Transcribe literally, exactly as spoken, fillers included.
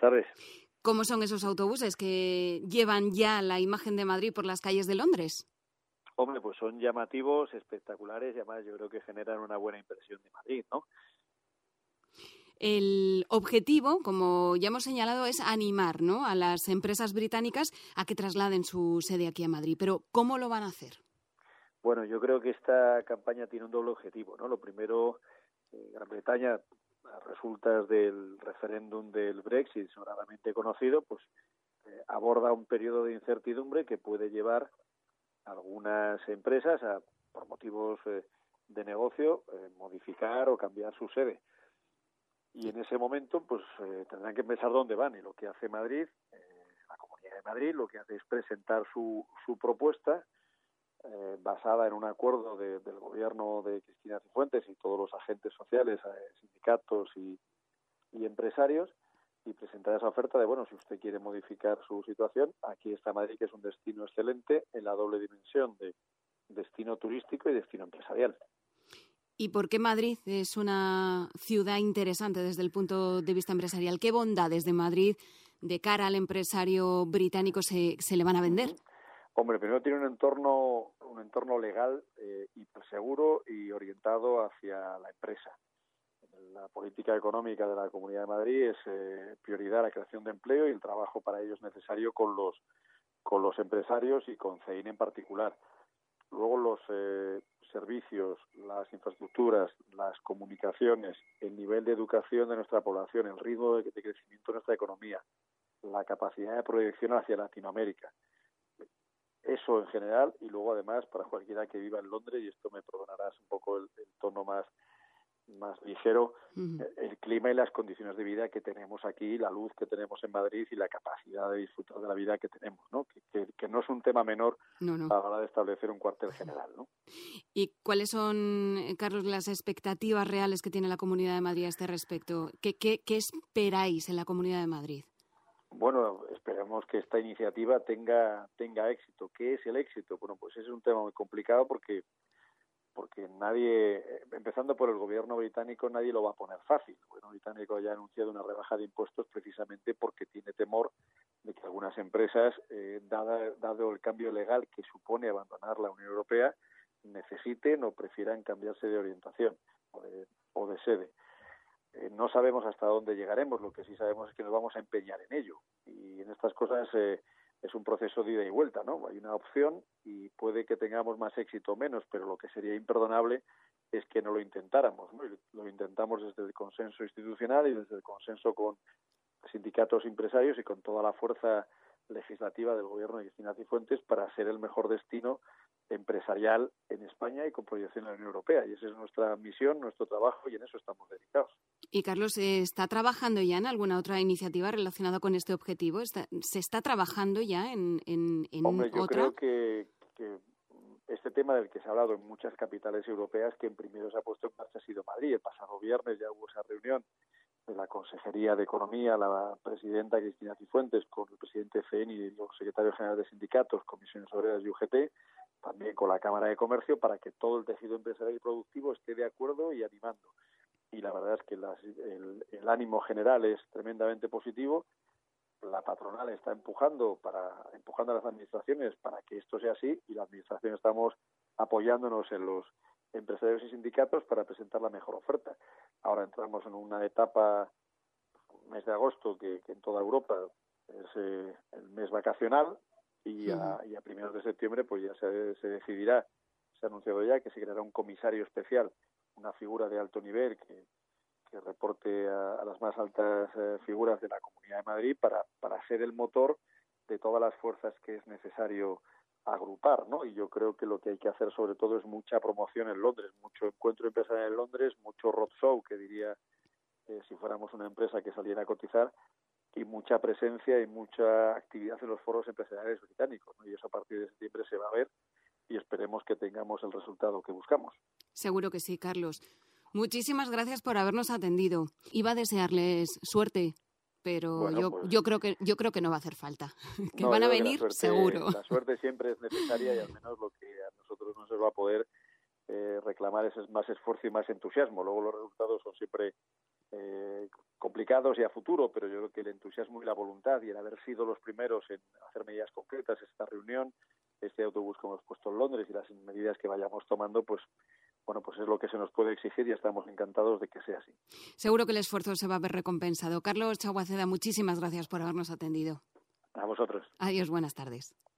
tardes. ¿Cómo son esos autobuses que llevan ya la imagen de Madrid por las calles de Londres? Hombre, pues son llamativos, espectaculares y además yo creo que generan una buena impresión de Madrid, ¿no? El objetivo, como ya hemos señalado, es animar, ¿no?, a las empresas británicas a que trasladen su sede aquí a Madrid. Pero, ¿cómo lo van a hacer? Bueno, yo creo que esta campaña tiene un doble objetivo, ¿no? Lo primero, eh, Gran Bretaña, a resultas del referéndum del Brexit, sobradamente conocido, pues eh, aborda un periodo de incertidumbre que puede llevar a algunas empresas a, por motivos eh, de negocio, eh, modificar o cambiar su sede. Y en ese momento, pues eh, tendrán que pensar dónde van. Y lo que hace Madrid, eh, la Comunidad de Madrid, lo que hace es presentar su, su propuesta eh, basada en un acuerdo de, del gobierno de Cristina Cifuentes y todos los agentes sociales, eh, sindicatos y, y empresarios, y presentar esa oferta de, bueno, si usted quiere modificar su situación, aquí está Madrid, que es un destino excelente en la doble dimensión de destino turístico y destino empresarial. ¿Y por qué Madrid es una ciudad interesante desde el punto de vista empresarial? ¿Qué bondades de Madrid de cara al empresario británico se, se le van a vender? Hombre, primero tiene un entorno un entorno legal eh, y seguro y orientado hacia la empresa. La política económica de la Comunidad de Madrid es eh, prioridad la creación de empleo y el trabajo para ello es necesario con los con los empresarios y con C E I N en particular. Luego los eh, servicios, las infraestructuras, las comunicaciones, el nivel de educación de nuestra población, el ritmo de, de crecimiento de nuestra economía, la capacidad de proyección hacia Latinoamérica. Eso en general, y luego además para cualquiera que viva en Londres, y esto me perdonarás un poco el, el tono más, más ligero, uh-huh. el clima y las condiciones de vida que tenemos aquí, la luz que tenemos en Madrid y la capacidad de disfrutar de la vida que tenemos, ¿no? Que, que, que no es un tema menor no, no. a la hora de establecer un cuartel general, ¿no? ¿Y cuáles son, Carlos, las expectativas reales que tiene la Comunidad de Madrid a este respecto? ¿Qué, qué, qué esperáis en la Comunidad de Madrid? Bueno, esperemos que esta iniciativa tenga tenga éxito. ¿Qué es el éxito? Bueno, pues es un tema muy complicado porque porque nadie, empezando por el gobierno británico, nadie lo va a poner fácil. El gobierno británico ya ha anunciado una rebaja de impuestos precisamente porque tiene temor de que algunas empresas, eh, dada, dado el cambio legal que supone abandonar la Unión Europea, necesiten o prefieran cambiarse de orientación o de, o de sede. Eh, no sabemos hasta dónde llegaremos, lo que sí sabemos es que nos vamos a empeñar en ello. Y en estas cosas eh, es un proceso de ida y vuelta, ¿no? Hay una opción y puede que tengamos más éxito o menos, pero lo que sería imperdonable es que no lo intentáramos, ¿no? Y lo intentamos desde el consenso institucional y desde el consenso con sindicatos empresarios y con toda la fuerza legislativa del gobierno de Cristina Cifuentes para ser el mejor destino empresarial en España y con proyección en la Unión Europea. Y esa es nuestra misión, nuestro trabajo, y en eso estamos dedicados. Y Carlos, ¿está trabajando ya en alguna otra iniciativa relacionada con este objetivo? ¿Está, ¿Se está trabajando ya en, en, en Hombre, yo otra? creo que, que este tema del que se ha hablado en muchas capitales europeas, que en primero se ha puesto en marcha ha sido Madrid. El pasado viernes ya hubo esa reunión de la Consejería de Economía, la presidenta Cristina Cifuentes, con el presidente C E N y los secretarios generales de sindicatos, comisiones obreras y U G T, también con la Cámara de Comercio, para que todo el tejido empresarial y productivo esté de acuerdo y animando. Y la verdad es que las, el, el ánimo general es tremendamente positivo. La patronal está empujando para empujando a las administraciones para que esto sea así, y la administración estamos apoyándonos en los empresarios y sindicatos para presentar la mejor oferta. Ahora entramos en una etapa, mes de agosto, que, que en toda Europa es eh, el mes vacacional, y a, y a primeros de septiembre pues ya se, se decidirá, se ha anunciado ya que se creará un comisario especial, una figura de alto nivel que, que reporte a, a las más altas eh, figuras de la Comunidad de Madrid para, para ser el motor de todas las fuerzas que es necesario agrupar, ¿no? Y yo creo que lo que hay que hacer sobre todo es mucha promoción en Londres, mucho encuentro empresarial en Londres, mucho roadshow, que diría eh, si fuéramos una empresa que saliera a cotizar, y mucha presencia y mucha actividad en los foros empresariales británicos, ¿no? Y eso a partir de septiembre se va a ver y esperemos que tengamos el resultado que buscamos. Seguro que sí, Carlos. Muchísimas gracias por habernos atendido. Iba a desearles suerte, pero bueno, yo pues, yo creo que yo creo que no va a hacer falta. Que no, van a que venir, suerte, seguro. La suerte siempre es necesaria y al menos lo que a nosotros no se va a poder eh, reclamar es más esfuerzo y más entusiasmo. Luego los resultados son siempre eh, complicados y a futuro, pero yo creo que el entusiasmo y la voluntad y el haber sido los primeros en hacer medidas concretas, esta reunión, este autobús que hemos puesto en Londres y las medidas que vayamos tomando, pues bueno, pues es lo que se nos puede exigir y estamos encantados de que sea así. Seguro que el esfuerzo se va a ver recompensado. Carlos Chaguaceda, muchísimas gracias por habernos atendido. A vosotros. Adiós, buenas tardes.